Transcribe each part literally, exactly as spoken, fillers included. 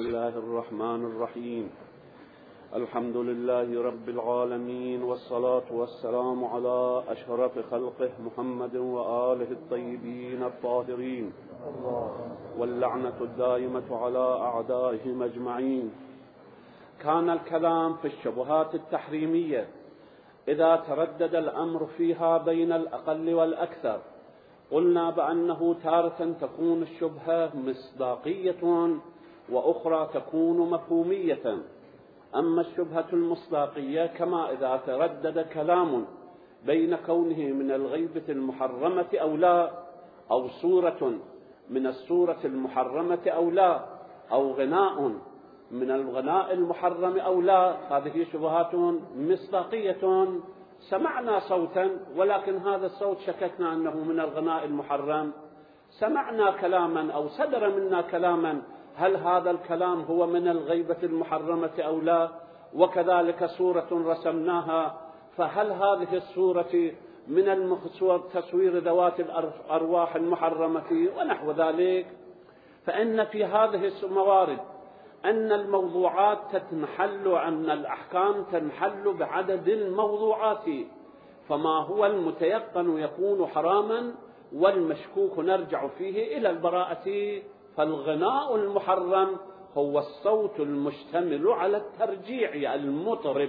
الله الرحمن الرحيم. الحمد لله رب العالمين، والصلاة والسلام على أشرف خلقه محمد وآله الطيبين الطاهرين، واللعنة الدائمة على أعدائهم أجمعين. كان الكلام في الشبهات التحريمية إذا تردد الأمر فيها بين الأقل والأكثر، قلنا بأنه تارة تكون الشبهة مصداقية وأخرى تكون مفهومية. أما الشبهة المصداقية كما إذا تردد كلام بين كونه من الغيبة المحرمة أو لا، أو صورة من الصورة المحرمة أو لا، أو غناء من الغناء المحرم أو لا، هذه شبهات مصداقية. سمعنا صوتا ولكن هذا الصوت شككنا أنه من الغناء المحرم، سمعنا كلاما أو صدر منا كلاما، هل هذا الكلام هو من الغيبة المحرمة أو لا؟ وكذلك صورة رسمناها، فهل هذه الصورة من تصوير ذوات الأرواح المحرمة ونحو ذلك؟ فإن في هذه الموارد أن الموضوعات تنحل، أن الأحكام تنحل بعدد الموضوعات، فما هو المتيقن يكون حراما والمشكوك نرجع فيه إلى البراءة. فالغناء المحرم هو الصوت المشتمل على الترجيع المطرب،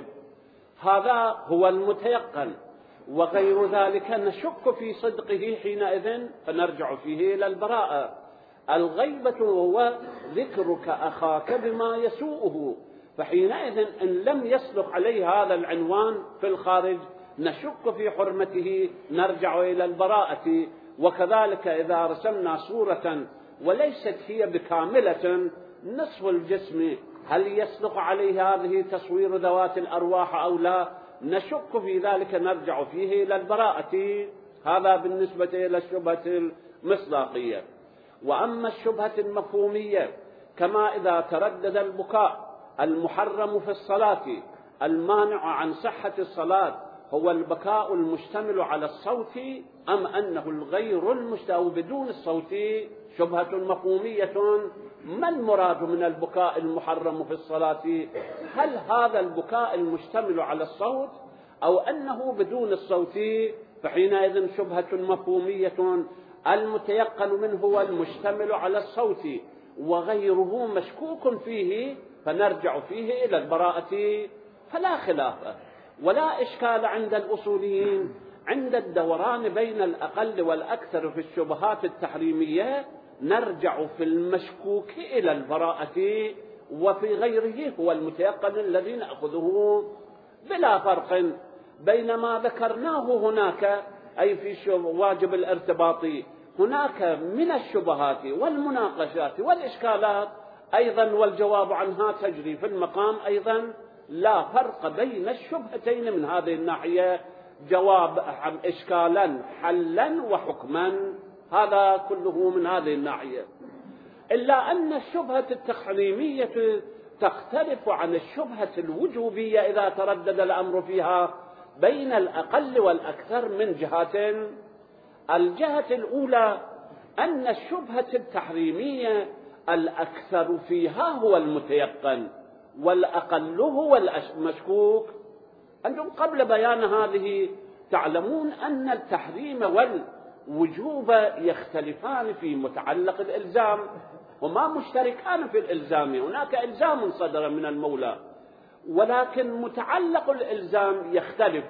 هذا هو المتيقن، وغير ذلك نشك في صدقه حينئذ فنرجع فيه إلى البراءة. الغيبة هو ذكرك أخاك بما يسوءه، فحينئذ إن لم يصلح عليه هذا العنوان في الخارج نشك في حرمته، نرجع إلى البراءة. وكذلك إذا رسمنا صورة وليست هي بكاملة، نصف الجسم، هل يصلح عليه هذه تصوير ذوات الأرواح أو لا؟ نشك في ذلك، نرجع فيه إلى البراءة. هذا بالنسبة إلى الشبهة المصداقية. وأما الشبهة المفهومية كما إذا تردد البكاء المحرم في الصلاة المانع عن صحة الصلاة هو البكاء المشتمل على الصوت أم أنه الغير المشتمل بدون الصوت، شبهة مفهومية. ما المراد من البكاء المحرم في الصلاة؟ هل هذا البكاء المشتمل على الصوت أو أنه بدون الصوت؟ فحينئذ شبهة مفهومية، المتيقن منه هو المشتمل على الصوت وغيره مشكوك فيه، فنرجع فيه إلى البراءة. فلا خلاف ولا إشكال عند الأصوليين عند الدوران بين الأقل والأكثر في الشبهات التحريمية، نرجع في المشكوك إلى البراءة، وفي غيره هو المتيقن الذي نأخذه بلا فرق بين ما ذكرناه هناك، أي في واجب الارتباط هناك من الشبهات والمناقشات والإشكالات أيضا، والجواب عنها تجري في المقام أيضا. لا فرق بين الشبهتين من هذه الناحية، جواب عن إشكالا حلا وحكما، هذا كله من هذه الناحية. إلا أن الشبهة التحريمية تختلف عن الشبهة الوجوبية إذا تردد الأمر فيها بين الأقل والأكثر من جهتين. الجهة الأولى أن الشبهة التحريمية الأكثر فيها هو المتيقن والأقل هو المشكوك. أنتم قبل بيان هذه تعلمون أن التحريم والوجوب يختلفان في متعلق الإلزام، هما مشتركان في الإلزام، هناك إلزام صدر من المولى، ولكن متعلق الإلزام يختلف.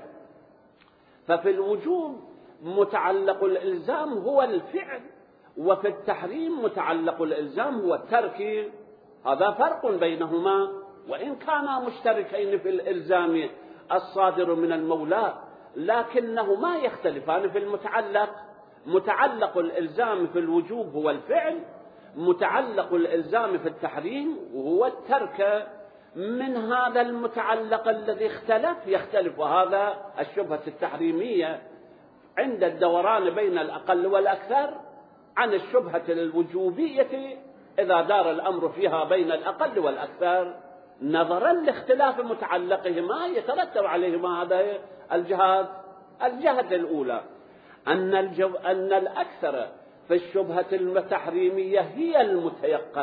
ففي الوجوب متعلق الإلزام هو الفعل، وفي التحريم متعلق الإلزام هو الترك. هذا فرق بينهما، وإن كانا مشتركين في الإلزام الصادر من المولى لكنهما يختلفان في المتعلق. متعلق الإلزام في الوجوب هو الفعل، متعلق الإلزام في التحريم وهو الترك. من هذا المتعلق الذي اختلف يختلف هذا الشبهة التحريمية عند الدوران بين الأقل والأكثر عن الشبهة الوجوبية إذا دار الأمر فيها بين الأقل والأكثر، نظرا لاختلاف متعلقهما يترتب عليهما هذه الجهات. الجهة الأولى أن, الجو... أن الأكثر في الشبهة التحريمية هي المتيقن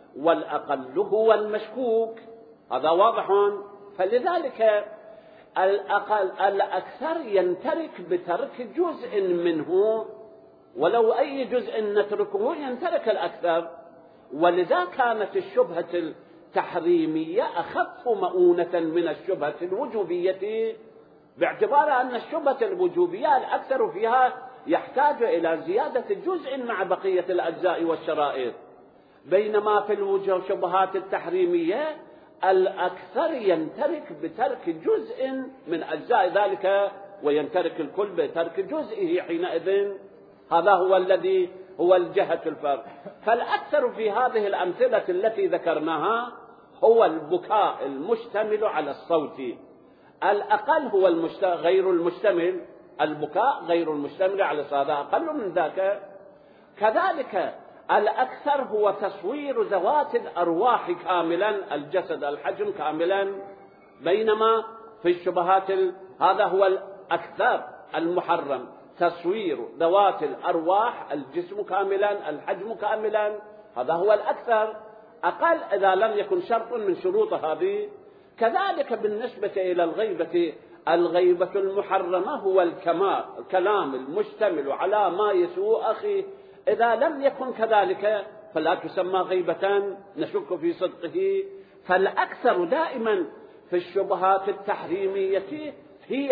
والأقل هو المشكوك، هذا واضح. فلذلك الأقل الأكثر ينترك بترك جزء منه، ولو أي جزء نتركه ينترك الأكثر. ولذا كانت الشبهة التحريمية أخف مؤونة من الشبهة الوجوبية، باعتبار أن الشبهة الوجوبية الأكثر فيها يحتاج إلى زيادة جزء مع بقية الأجزاء والشرائط، بينما في الشبهات التحريمية الأكثر ينترك بترك جزء من أجزاء ذلك وينترك الكل بترك جزئه حينئذ. هذا هو الذي هو الجهة الفرق. فالأكثر في هذه الأمثلة التي ذكرناها هو البكاء المشتمل على الصوت، الأقل هو المشت... غير المشتمل، البكاء غير المشتمل على الصوت أقل من ذاك. كذلك الأكثر هو تصوير ذوات الأرواح كاملا، الجسد الحجم كاملا، بينما في الشبهات ال... هذا هو الأكثر المحرم، تصوير ذوات الأرواح الجسم كاملا الحجم كاملا، هذا هو الأكثر، أقل إذا لم يكن شرط من شروط هذه. كذلك بالنسبة إلى الغيبة، الغيبة المحرمة هو الكمال الكلام المشتمل على ما يسوء أخيه، إذا لم يكن كذلك فلا تسمى غيبة نشك في صدقه. فالأكثر دائما في الشبهات التحريمية هي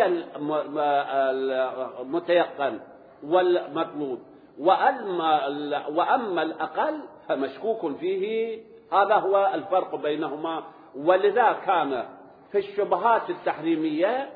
المتيقن والمطلوب، وأما الأقل فمشكوك فيه، هذا هو الفرق بينهما. ولذا كان في الشبهات التحريمية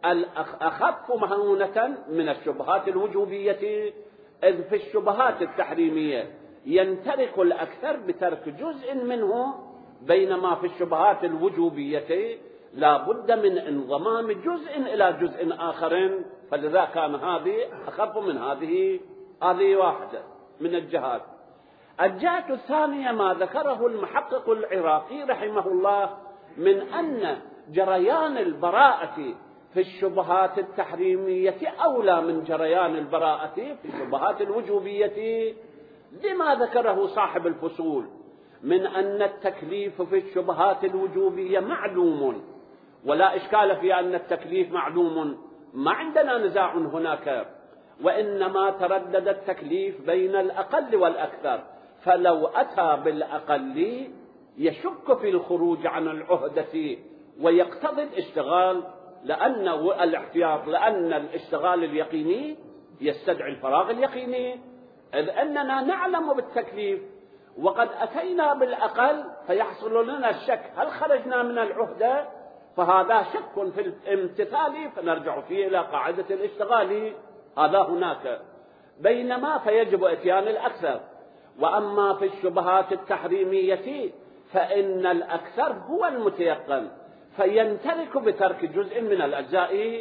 الأخف مهونة من الشبهات الوجوبية، إذ في الشبهات التحريمية ينترك الأكثر بترك جزء منه، بينما في الشبهات الوجوبية لا بد من انضمام جزء إلى جزء آخر، فلذا كان هذه أخف من هذه. هذه واحدة من الجهات. الجهة الثانية ما ذكره المحقق العراقي رحمه الله من أن جريان البراءة في الشبهات التحريمية أولى من جريان البراءة في الشبهات الوجوبية، لما ذكره صاحب الفصول من أن التكليف في الشبهات الوجوبية معلوم، ولا إشكال في أن التكليف معلوم، ما عندنا نزاع هناك، وإنما تردد التكليف بين الأقل والأكثر، فلو أتى بالأقل يشك في الخروج عن العهدة ويقتضي الاشتغال، لأن الاحتياط لأن الاشتغال اليقيني يستدعي الفراغ اليقيني، إذ أننا نعلم بالتكليف وقد أتينا بالأقل فيحصل لنا الشك هل خرجنا من العهدة، فهذا شك في الامتثال فنرجع فيه إلى قاعدة الاشتغال، هذا هناك، بينما فيجب اتيان الأكثر. وأما في الشبهات التحريمية فإن الأكثر هو المتيقن، فينترك بترك جزء من الأجزاء،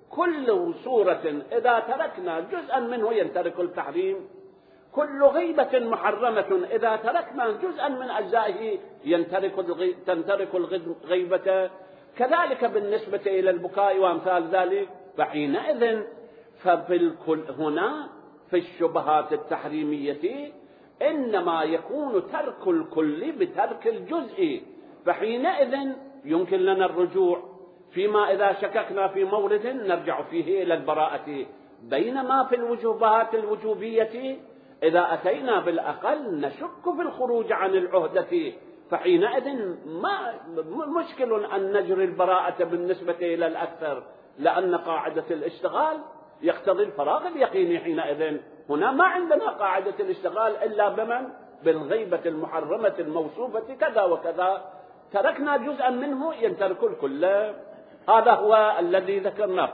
كل صورة إذا تركنا جزءا منه ينترك التحريم، كل غيبة محرمة إذا تركنا جزءا من أجزائه ينترك تنترك الغيبة. كذلك بالنسبة إلى البكاء وأمثال ذلك، فحينئذ ففي الكل هنا في الشبهات التحريمية إنما يكون ترك الكل بترك الجزء، فحينئذ يمكن لنا الرجوع فيما إذا شككنا في مورد نرجع فيه إلى البراءة، بينما في الوجوبات الوجوبية إذا أتينا بالأقل نشك في الخروج عن العهدة، فحينئذ ما مشكل أن نجري البراءة بالنسبة إلى الأكثر، لأن قاعدة الاشتغال يقتضي الفراغ اليقيني، حينئذ هنا ما عندنا قاعدة الاشتغال إلا بمن بالغيبة المحرمة الموصوفة كذا وكذا، تركنا جزءا منه ينترك الكل، هذا هو الذي ذكرناه.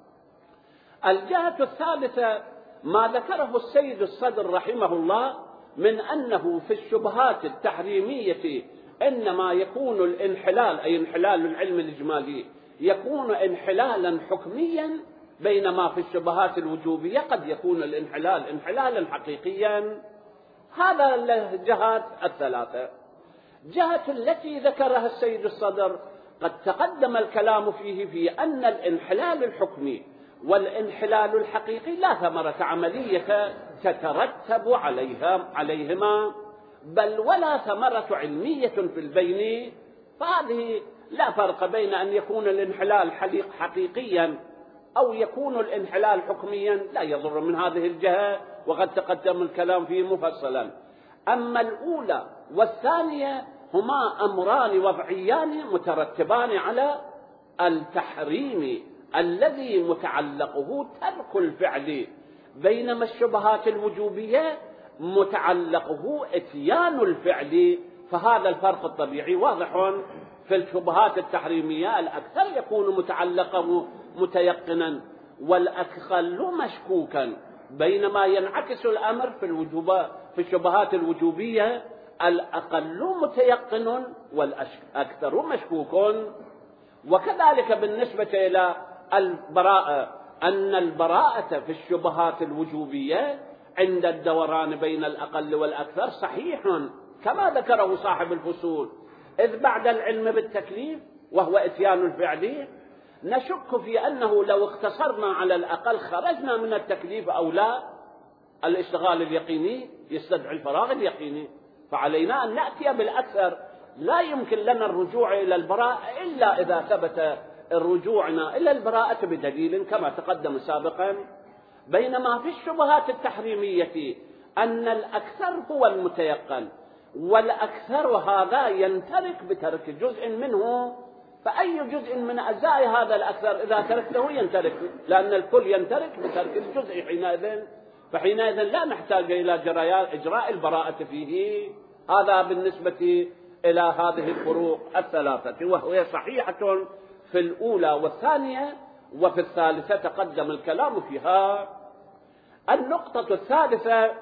الجهة الثالثة ما ذكره السيد الصدر رحمه الله من أنه في الشبهات التحريمية إنما يكون الانحلال، أي انحلال العلم الإجمالي، يكون انحلالا حكميا، بينما في الشبهات الوجوبية قد يكون الانحلال انحلالا حقيقيا. هذا الجهات الثلاثة. جهة التي ذكرها السيد الصدر قد تقدم الكلام فيه في أن الانحلال الحكمي والانحلال الحقيقي لا ثمرة عملية تترتب عليها عليهما، بل ولا ثمرة علمية في البين، فهذه لا فرق بين أن يكون الانحلال حقيقيا أو يكون الانحلال حكميا، لا يضر من هذه الجهة، وقد تقدم الكلام فيه مفصلا. أما الأولى والثانية هما أمران وضعيان مترتبان على التحريم الذي متعلقه ترك الفعل، بينما الشبهات الوجوبية متعلقه اتيان الفعل. فهذا الفرق الطبيعي واضح. في الشبهات التحريمية الأكثر يكون متعلقه متيقنا والأقل مشكوكا، بينما ينعكس الأمر في الوجوب في الشبهات الوجوبية الأقل متيقن والأكثر مشكوك. وكذلك بالنسبة إلى البراءة، أن البراءة في الشبهات الوجوبية عند الدوران بين الأقل والأكثر صحيح كما ذكره صاحب الفصول، إذ بعد العلم بالتكليف وهو إتيان الفعل نشك في أنه لو اختصرنا على الأقل خرجنا من التكليف أو لا. الاشتغال اليقيني يستدعي الفراغ اليقيني، فعلينا أن نأتي بالأكثر. لا يمكن لنا الرجوع إلى البراءة إلا إذا ثبت رجوعنا إلى البراءة بدليل كما تقدم سابقا. بينما في الشبهات التحريمية أن الأكثر هو المتيقن، والأكثر هذا ينترك بترك جزء منه، فأي جزء من أجزاء هذا الأكثر إذا تركته ينترك، لأن الكل ينترك بترك الجزء حينئذ، فحينئذ لا نحتاج إلى إجراء البراءة فيه. هذا بالنسبة إلى هذه الفروق الثلاثة، وهي صحيحة في الأولى والثانية، وفي الثالثة تقدم الكلام فيها. النقطة الثالثة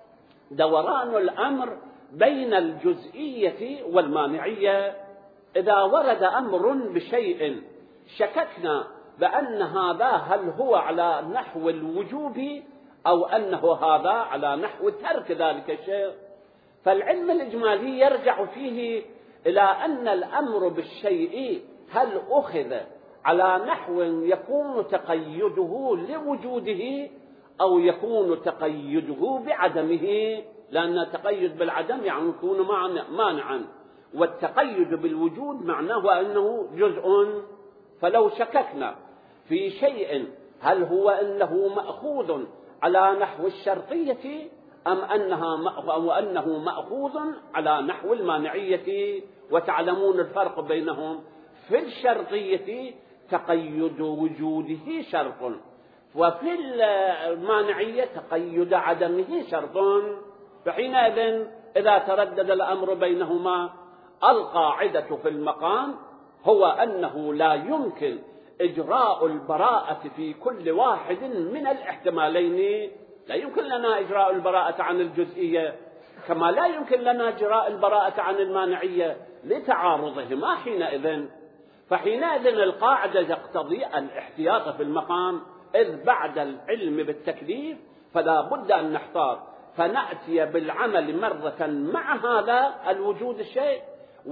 دوران الأمر بين الجزئية والمانعية. إذا ورد أمر بشيء شككنا بأن هذا هل هو على نحو الوجوب أو أنه هذا على نحو ترك ذلك الشيء، فالعلم الإجمالي يرجع فيه إلى أن الأمر بالشيء هل أخذ على نحو يكون تقيده لوجوده أو يكون تقيده بعدمه، لأن التقيد بالعدم يعني يكون مانعا، والتقيد بالوجود معناه أنه جزء. فلو شككنا في شيء هل هو أنه مأخوذ على نحو الشرطية أم أنها أو أنه مأخوذ على نحو المانعية، وتعلمون الفرق بينهم. في الشرطية تقيد وجوده شرط، وفي المانعية تقيد عدمه شرط. فحينئذ إذا تردد الأمر بينهما القاعدة في المقام هو أنه لا يمكن إجراء البراءة في كل واحد من الاحتمالين. لا يمكن لنا إجراء البراءة عن الجزئية كما لا يمكن لنا إجراء البراءة عن المانعية لتعارضهما حينئذ. فحينئذ القاعدة تقتضي الاحتياط في المقام، إذ بعد العلم بالتكليف فلا بد أن نحتاط، فنأتي بالعمل مرة مع هذا الوجود الشيء،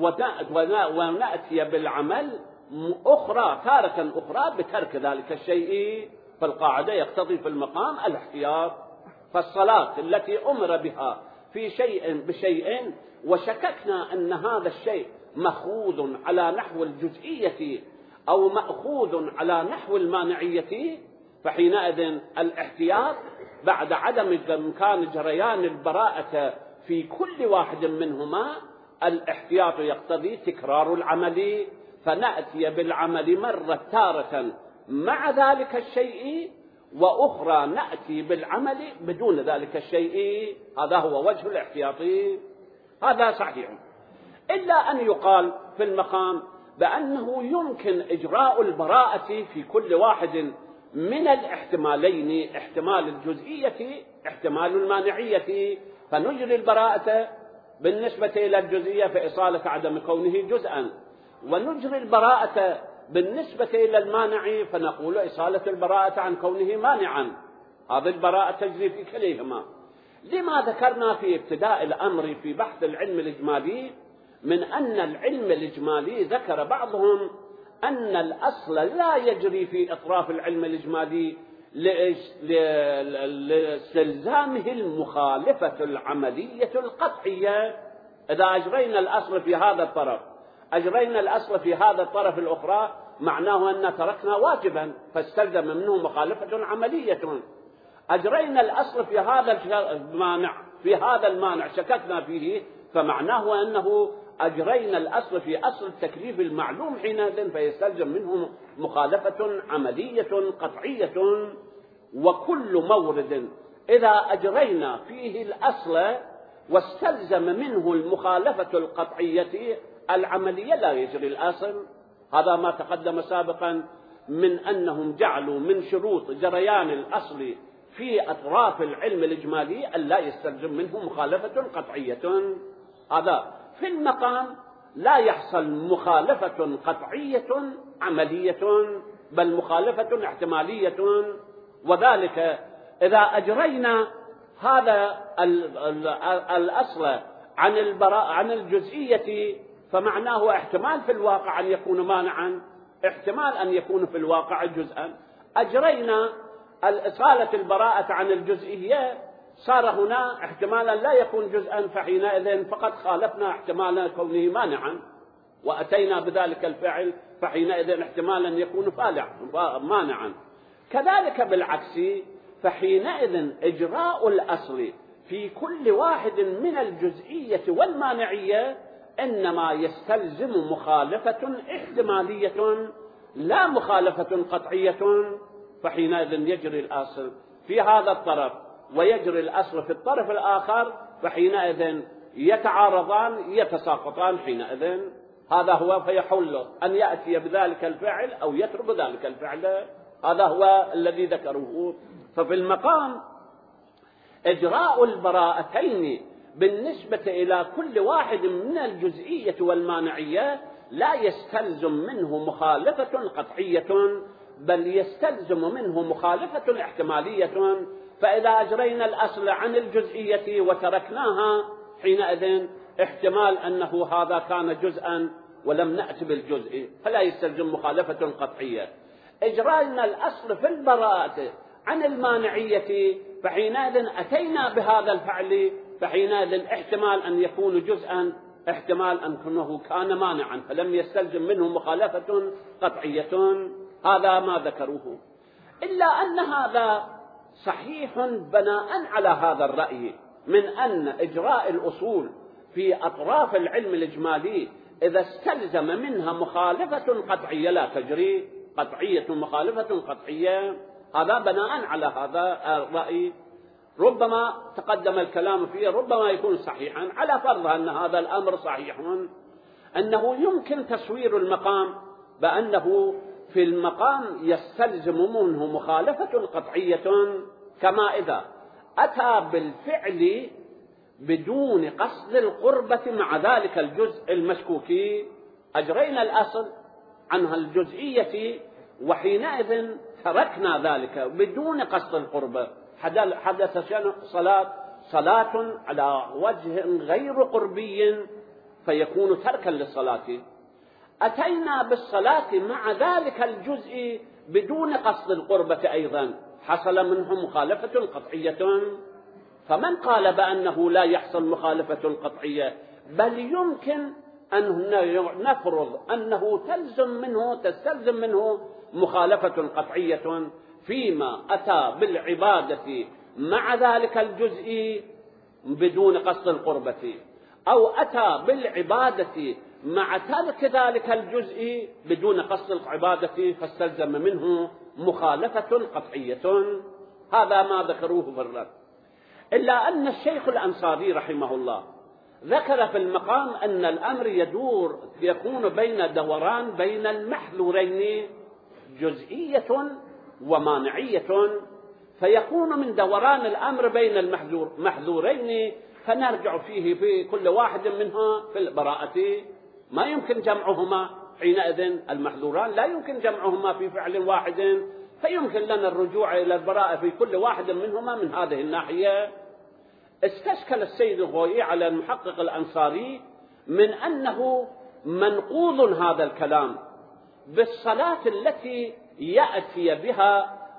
ونأتي بالعمل أخرى تارة أخرى بترك ذلك الشيء. فالقاعدة يقتضي في المقام الاحتياط. فالصلاة التي أمر بها في شيء بشيء وشككنا أن هذا الشيء مأخوذ على نحو الجزئية أو مأخوذ على نحو المانعية، فحينئذ الاحتياط بعد عدم إمكان جريان البراءة في كل واحد منهما، الاحتياط يقتضي تكرار العمل، فنأتي بالعمل مرة تارة مع ذلك الشيء، وأخرى نأتي بالعمل بدون ذلك الشيء. هذا هو وجه الاحتياطي. هذا صحيح، إلا أن يقال في المقام بأنه يمكن إجراء البراءة في كل واحد من الاحتمالين، احتمال الجزئية احتمال المانعية، فنجري البراءة بالنسبة إلى الجزئية في إصالة عدم كونه جزءا، ونجري البراءة بالنسبة إلى المانع فنقول إصالة البراءة عن كونه مانعا. هذه البراءة تجري في كليهما. لما ذكرنا في ابتداء الأمر في بحث العلم الإجمالي من أن العلم الإجمالي ذكر بعضهم أن الأصل لا يجري في إطراف العلم الإجمالي لاستلزامه المخالفة العملية القطعية. إذا أجرينا الأصل في هذا الطرف أجرينا الأصل في هذا الطرف الأخرى معناه أن تركنا واجبا فاستلزم منه مخالفة عملية. أجرينا الأصل في هذا المانع في هذا المانع شككنا فيه فمعناه أنه أجرينا الأصل في أصل التكليف المعلوم حينئذ فيستلزم منه مخالفة عملية قطعية. وكل مورد إذا أجرينا فيه الأصل واستلزم منه المخالفة القطعية العملية لا يجري الأصل. هذا ما تقدم سابقا من أنهم جعلوا من شروط جريان الأصل في أطراف العلم الإجمالي أن لا يستلزم منه مخالفة قطعية. هذا في المقام لا يحصل مخالفة قطعية عملية بل مخالفة احتمالية. وذلك إذا أجرينا هذا الأصل عن البراء عن الجزئية فمعناه احتمال في الواقع أن يكون مانعا، احتمال أن يكون في الواقع جزءا. أجرينا الإصالة البراءة عن الجزئية صار هنا احتمالا لا يكون جزءا فحينئذ فقد خالفنا احتمال كونه مانعا وأتينا بذلك الفعل فحينئذ احتمالا يكون فالع مانعا. كذلك بالعكس فحينئذ إجراء الأصل في كل واحد من الجزئية والمانعية إنما يستلزم مخالفة احتمالية لا مخالفة قطعية. فحينئذ يجري الأصل في هذا الطرف ويجري الأصل في الطرف الآخر فحينئذ يتعارضان يتساقطان حينئذ. هذا هو فيحل أن يأتي بذلك الفعل أو يترك ذلك الفعل. هذا هو الذي ذكروه. ففي المقام إجراء البراءتين بالنسبة إلى كل واحد من الجزئية والمانعية لا يستلزم منه مخالفة قطعية بل يستلزم منه مخالفة احتمالية. فإذا أجرينا الأصل عن الجزئية وتركناها حينئذ احتمال أنه هذا كان جزءا ولم نأتي بالجزء فلا يستلزم مخالفة قطعية. إجرينا الأصل في البراءة عن المانعية فحينئذ أتينا بهذا الفعل فحينئذ احتمال أن يكون جزءا احتمال أنه كان مانعا فلم يستلزم منه مخالفة قطعية. هذا ما ذكروه. إلا أن هذا صحيح بناء على هذا الرأي من أن إجراء الأصول في أطراف العلم الإجمالي إذا استلزم منها مخالفة قطعية لا تجري قطعية مخالفة قطعية. هذا بناء على هذا الرأي ربما تقدم الكلام فيه ربما يكون صحيحا على فرض أن هذا الأمر صحيح أنه يمكن تصوير المقام بأنه في المقام يستلزم منه مخالفة قطعية كما إذا أتى بالفعل بدون قصد القربة مع ذلك الجزء المشكوك. أجرينا الأصل عنها الجزئية وحينئذ تركنا ذلك بدون قصد القربة حدث صلاة صلاة على وجه غير قربي فيكون تركا للصلاة. أتينا بالصلاة مع ذلك الجزء بدون قصد القربة أيضا حصل منه مخالفة قطعية. فمن قال بأنه لا يحصل مخالفة قطعية بل يمكن أن نفرض أنه تلزم منه تستلزم منه مخالفة قطعية فيما أتى بالعبادة مع ذلك الجزء بدون قصد القربة أو أتى بالعبادة مع ترك ذلك الجزء بدون قصد العبادة فاستلزم منه مخالفة قطعية. هذا ما ذكروه في الرد. إلا أن الشيخ الأنصاري رحمه الله ذكر في المقام أن الأمر يدور يكون بين دوران بين المحذورين جزئية ومانعية فيكون من دوران الأمر بين المحذورين فنرجع فيه في كل واحد منها في البراءة ما يمكن جمعهما. حينئذ المحذوران لا يمكن جمعهما في فعل واحد فيمكن لنا الرجوع إلى البراءة في كل واحد منهما من هذه الناحية. استشكل السيد الغويي على المحقق الأنصاري من أنه منقوض هذا الكلام بالصلاة التي يأتي بها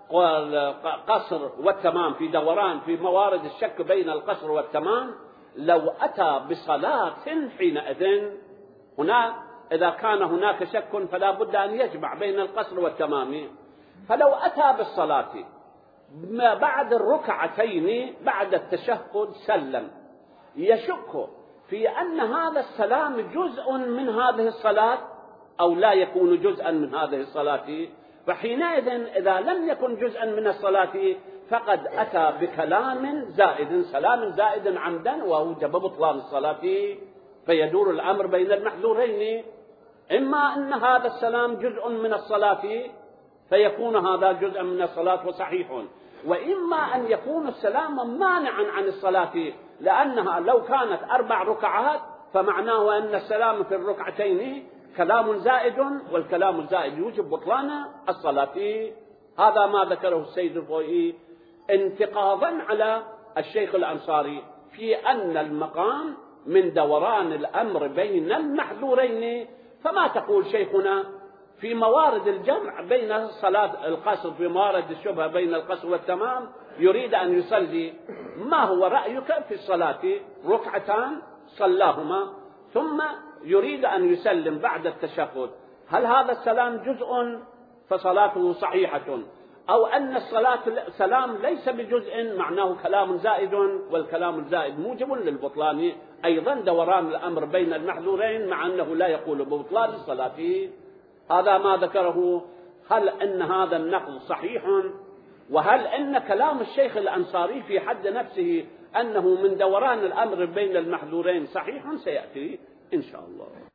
القصر والتمام، في دوران في موارد الشك بين القصر والتمام، لو أتى بصلاة حينئذ هنا إذا كان هناك شك فلا بد أن يجمع بين القصر والتمام. فلو أتى بالصلاة ما بعد الركعتين بعد التشهد سلم، يشك في أن هذا السلام جزء من هذه الصلاة أو لا يكون جزءا من هذه الصلاة، فحينئذ إذا لم يكن جزءا من الصلاة فقد أتى بكلام زائد، سلام زائد عمدا، ووجب بطلان الصلاة. فيدور الأمر بين المحذورين، إما أن هذا السلام جزء من الصلاة فيكون هذا جزءا من الصلاة وصحيح، وإما أن يكون السلام مانعا عن الصلاة، لأنها لو كانت أربع ركعات فمعناه أن السلام في الركعتين كلام زائد، والكلام الزائد يوجب بطلان الصلاة. هذا ما ذكره السيد الخوئي انتقاضا على الشيخ الأنصاري في أن المقام من دوران الأمر بين المحذورين. فما تقول شيخنا في موارد الجمع بين صلاة القصر، في موارد الشبهة بين القصر والتمام، يريد أن يصلي، ما هو رأيك في الصلاة؟ ركعتان صلاهما ثم يريد أن يسلم بعد التشهد، هل هذا السلام جزء فصلاته صحيحة، أو أن الصلاة السلام ليس بجزء معناه كلام زائد، والكلام الزائد موجب للبطلان؟ أيضا دوران الأمر بين المحذورين مع أنه لا يقول ببطلان الصلاة. هذا ما ذكره. هل أن هذا النقل صحيح؟ وهل أن كلام الشيخ الأنصاري في حد نفسه أنه من دوران الأمر بين المحذورين صحيح؟ سيأتي إن شاء الله.